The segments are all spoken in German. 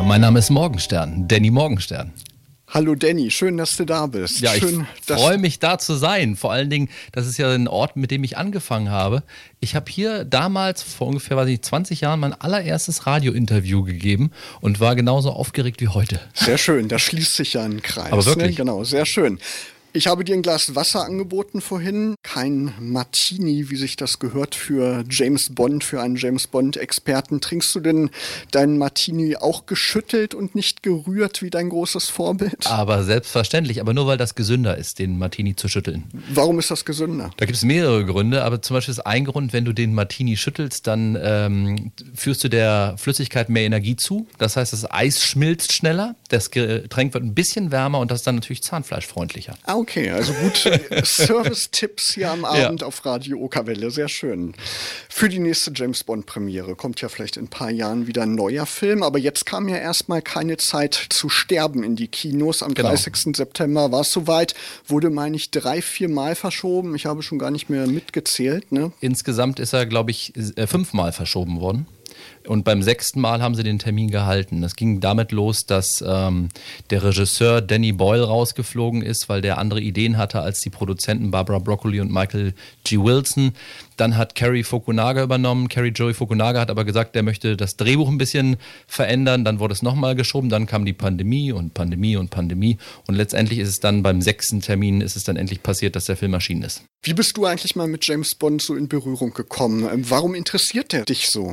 Mein Name ist Morgenstern, Danny Morgenstern. Hallo Danny, schön, dass du da bist. Ja, schön, ich freue mich, da zu sein. Vor allen Dingen, das ist ja ein Ort, mit dem ich angefangen habe. Ich habe hier damals, vor ungefähr 20 Jahren, mein allererstes Radiointerview gegeben und war genauso aufgeregt wie heute. Sehr schön, da schließt sich ja ein Kreis. Aber wirklich? Ne? Genau, sehr schön. Ich habe dir ein Glas Wasser angeboten vorhin. Kein Martini, wie sich das gehört für James Bond, für einen James Bond-Experten. Trinkst du denn deinen Martini auch geschüttelt und nicht gerührt wie dein großes Vorbild? Aber selbstverständlich, aber nur weil das gesünder ist, den Martini zu schütteln. Warum ist das gesünder? Da gibt es mehrere Gründe, aber zum Beispiel ist ein Grund, wenn du den Martini schüttelst, dann führst du der Flüssigkeit mehr Energie zu. Das heißt, das Eis schmilzt schneller, das Getränk wird ein bisschen wärmer und das ist dann natürlich zahnfleischfreundlicher. Okay, also gut Service-Tipps hier am Abend auf Radio Okerwelle, sehr schön. Für die nächste James-Bond-Premiere kommt ja vielleicht in ein paar Jahren wieder ein neuer Film, aber jetzt kam ja erstmal keine Zeit zu sterben in die Kinos. Am 30. September war es soweit, wurde, meine ich, 3-4 Mal verschoben. Ich habe schon gar nicht mehr mitgezählt. Ne? Insgesamt ist er, glaube ich, 5 Mal verschoben worden. Und beim 6. Mal haben sie den Termin gehalten. Das ging damit los, dass der Regisseur Danny Boyle rausgeflogen ist, weil der andere Ideen hatte als die Produzenten Barbara Broccoli und Michael G. Wilson. Dann hat Cary Fukunaga übernommen. Joey Fukunaga hat aber gesagt, der möchte das Drehbuch ein bisschen verändern. Dann wurde es nochmal geschoben. Dann kam die Pandemie. Und letztendlich ist es dann beim 6. Termin ist es dann endlich passiert, dass der Film erschienen ist. Wie bist du eigentlich mal mit James Bond so in Berührung gekommen? Warum interessiert der dich so?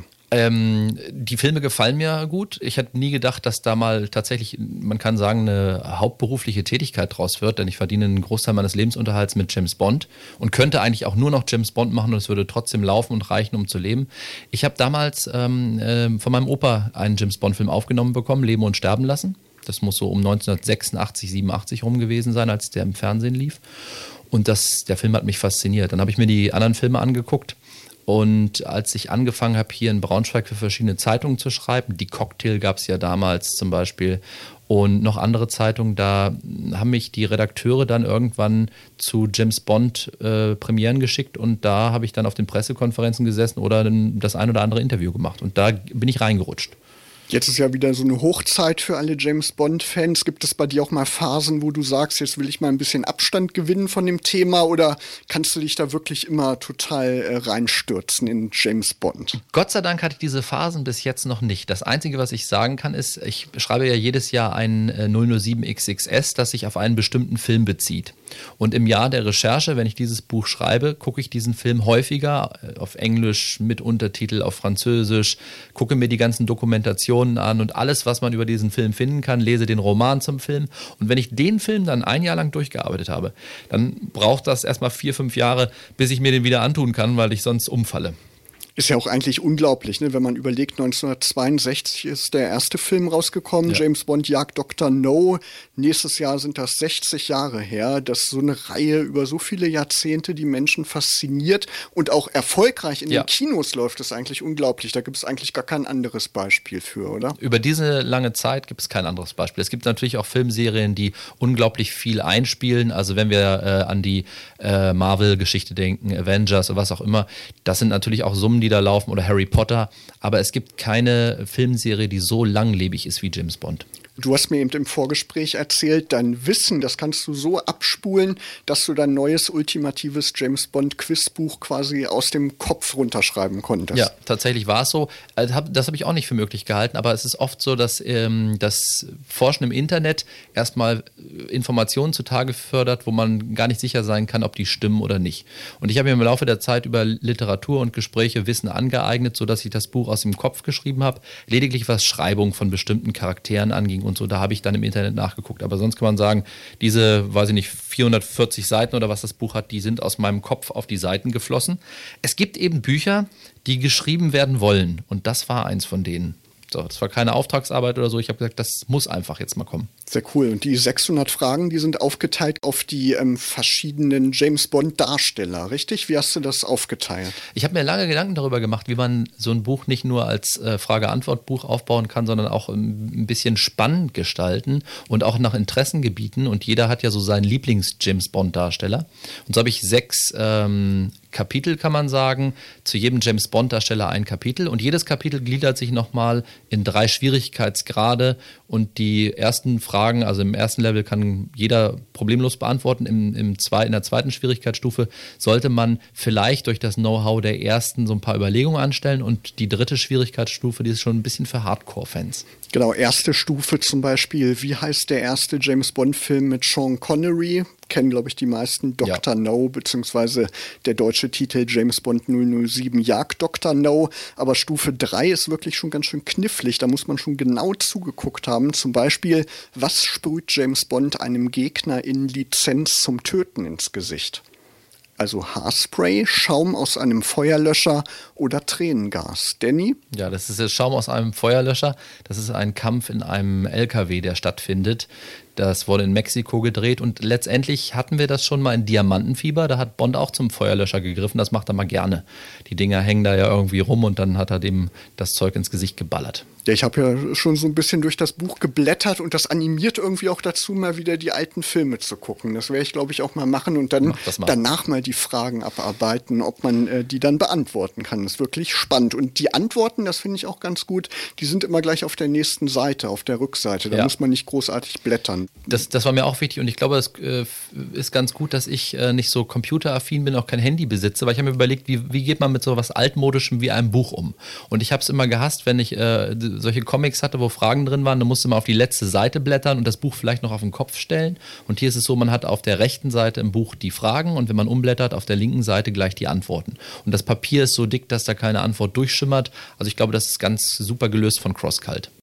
Die Filme gefallen mir gut. Ich hätte nie gedacht, dass da mal tatsächlich, man kann sagen, eine hauptberufliche Tätigkeit draus wird, denn ich verdiene einen Großteil meines Lebensunterhalts mit James Bond und könnte eigentlich auch nur noch James Bond machen und es würde trotzdem laufen und reichen, um zu leben. Ich habe damals von meinem Opa einen James Bond-Film aufgenommen bekommen, Leben und Sterben lassen. Das muss so um 1986, 87 rum gewesen sein, als der im Fernsehen lief. Und der Film hat mich fasziniert. Dann habe ich mir die anderen Filme angeguckt. Und als ich angefangen habe, hier in Braunschweig für verschiedene Zeitungen zu schreiben, die Cocktail gab es ja damals zum Beispiel und noch andere Zeitungen, da haben mich die Redakteure dann irgendwann zu James Bond Premieren geschickt und da habe ich dann auf den Pressekonferenzen gesessen oder das ein oder andere Interview gemacht und da bin ich reingerutscht. Jetzt ist ja wieder so eine Hochzeit für alle James-Bond-Fans. Gibt es bei dir auch mal Phasen, wo du sagst, jetzt will ich mal ein bisschen Abstand gewinnen von dem Thema oder kannst du dich da wirklich immer total reinstürzen in James Bond? Gott sei Dank hatte ich diese Phasen bis jetzt noch nicht. Das Einzige, was ich sagen kann, ist, ich schreibe ja jedes Jahr ein 007XXS, das sich auf einen bestimmten Film bezieht. Und im Jahr der Recherche, wenn ich dieses Buch schreibe, gucke ich diesen Film häufiger auf Englisch mit Untertitel, auf Französisch, gucke mir die ganzen Dokumentationen an und alles, was man über diesen Film finden kann, lese den Roman zum Film. Und wenn ich den Film dann ein Jahr lang durchgearbeitet habe, dann braucht das erstmal 4-5 Jahre, bis ich mir den wieder antun kann, weil ich sonst umfalle. Ist ja auch eigentlich unglaublich, ne? Wenn man überlegt, 1962 ist der erste Film rausgekommen, ja. James Bond jagt Dr. No. Nächstes Jahr sind das 60 Jahre her, dass so eine Reihe über so viele Jahrzehnte die Menschen fasziniert und auch erfolgreich in den Kinos läuft, ist eigentlich unglaublich. Da gibt es eigentlich gar kein anderes Beispiel für, oder? Über diese lange Zeit gibt es kein anderes Beispiel. Es gibt natürlich auch Filmserien, die unglaublich viel einspielen. Also wenn wir an die Marvel-Geschichte denken, Avengers oder was auch immer, das sind natürlich auch Summen, die da laufen oder Harry Potter, aber es gibt keine Filmserie, die so langlebig ist wie James Bond. Du hast mir eben im Vorgespräch erzählt, dein Wissen, das kannst du so abspulen, dass du dein neues ultimatives James-Bond-Quizbuch quasi aus dem Kopf runterschreiben konntest. Ja, tatsächlich war es so. Das habe ich auch nicht für möglich gehalten, aber es ist oft so, dass das Forschen im Internet erstmal Informationen zutage fördert, wo man gar nicht sicher sein kann, ob die stimmen oder nicht. Und ich habe mir im Laufe der Zeit über Literatur und Gespräche Wissen angeeignet, sodass ich das Buch aus dem Kopf geschrieben habe, lediglich was Schreibung von bestimmten Charakteren anging und so, da habe ich dann im Internet nachgeguckt. Aber sonst kann man sagen, diese, weiß ich nicht, 440 Seiten oder was das Buch hat, die sind aus meinem Kopf auf die Seiten geflossen. Es gibt eben Bücher, die geschrieben werden wollen und das war eins von denen. So, das war keine Auftragsarbeit oder so. Ich habe gesagt, das muss einfach jetzt mal kommen. Sehr cool. Und die 600 Fragen, die sind aufgeteilt auf die verschiedenen James-Bond-Darsteller, richtig? Wie hast du das aufgeteilt? Ich habe mir lange Gedanken darüber gemacht, wie man so ein Buch nicht nur als Frage-Antwort-Buch aufbauen kann, sondern auch ein bisschen spannend gestalten und auch nach Interessengebieten. Und jeder hat ja so seinen Lieblings-James-Bond-Darsteller. Und so habe ich 6 Kapitel, kann man sagen, zu jedem James-Bond-Darsteller ein Kapitel und jedes Kapitel gliedert sich nochmal in 3 Schwierigkeitsgrade und die ersten Fragen, also im ersten Level kann jeder problemlos beantworten, in der zweiten Schwierigkeitsstufe sollte man vielleicht durch das Know-how der ersten so ein paar Überlegungen anstellen und die 3. Schwierigkeitsstufe, die ist schon ein bisschen für Hardcore-Fans. Genau, erste Stufe zum Beispiel, wie heißt der erste James-Bond-Film mit Sean Connery? Kennen, glaube ich, die meisten. Dr. No, beziehungsweise der deutsche Titel James Bond 007 Jagd Dr. No. Aber Stufe 3 ist wirklich schon ganz schön knifflig. Da muss man schon genau zugeguckt haben. Zum Beispiel, was sprüht James Bond einem Gegner in Lizenz zum Töten ins Gesicht? Also Haarspray, Schaum aus einem Feuerlöscher oder Tränengas. Danny? Ja, das ist der Schaum aus einem Feuerlöscher. Das ist ein Kampf in einem LKW, der stattfindet. Das wurde in Mexiko gedreht und letztendlich hatten wir das schon mal in Diamantenfieber. Da hat Bond auch zum Feuerlöscher gegriffen. Das macht er mal gerne. Die Dinger hängen da ja irgendwie rum und dann hat er dem das Zeug ins Gesicht geballert. Ja, ich habe ja schon so ein bisschen durch das Buch geblättert und das animiert irgendwie auch dazu, mal wieder die alten Filme zu gucken. Das werde ich, glaube ich, auch mal machen und dann danach mal die Fragen abarbeiten, ob man die dann beantworten kann. Das ist wirklich spannend. Und die Antworten, das finde ich auch ganz gut, die sind immer gleich auf der nächsten Seite, auf der Rückseite. Da muss man nicht großartig blättern. Das war mir auch wichtig und ich glaube, es ist ganz gut, dass ich nicht so computeraffin bin, auch kein Handy besitze, weil ich habe mir überlegt, wie geht man mit so was Altmodischem wie einem Buch um? Und ich habe es immer gehasst, wenn ich solche Comics hatte, wo Fragen drin waren, dann musste man auf die letzte Seite blättern und das Buch vielleicht noch auf den Kopf stellen. Und hier ist es so, man hat auf der rechten Seite im Buch die Fragen und wenn man umblättert, auf der linken Seite gleich die Antworten. Und das Papier ist so dick, dass da keine Antwort durchschimmert. Also ich glaube, das ist ganz super gelöst von CrossCult.